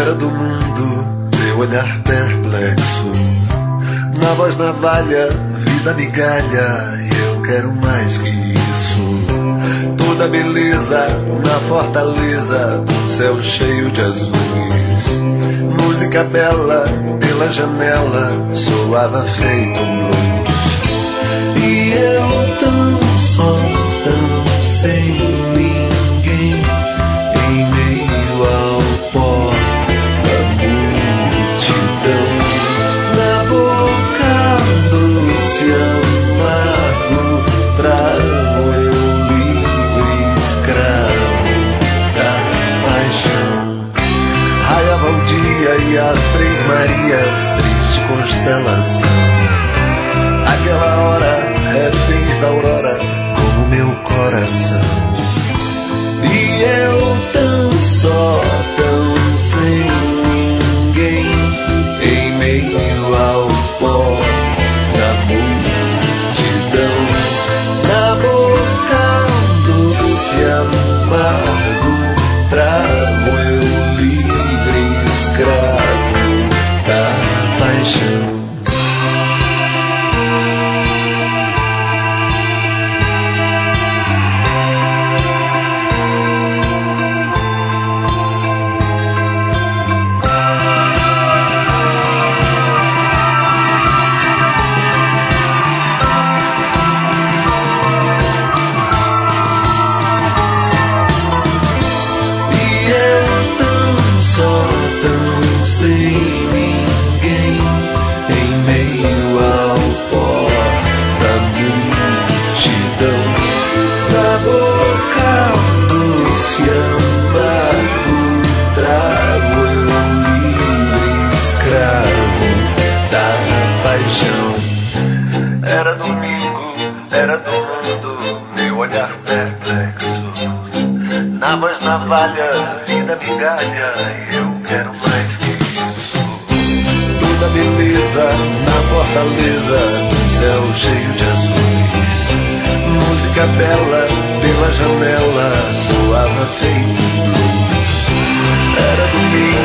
Era do mundo, meu olhar perplexo. Na voz navalha, vida migalha, e eu quero mais que isso. Toda beleza na fortaleza do céu cheio de azuis. Música bela pela janela soava feito um blues. E eu tão só, tão sem ninguém, em meio ao pó da multidão. Na boca doce amargo trago eu livre escravo da paixão. Raiava o dia e as Três Marias, triste constelação. Aquela hora, reféns da aurora, como meu coração. E eu tão só, tão sem ninguém, em meio ao pó da multidão. Na boca doce amargo trago eu livre escravo da paixão. Era domingo, era do mundo, meu olhar perplexo. Na voz navalha, vida migalha, e eu quero mais que isso. Toda beleza na fortaleza, céu cheio de azuis. Música bela pela janela, soava feito blues. Era domingo,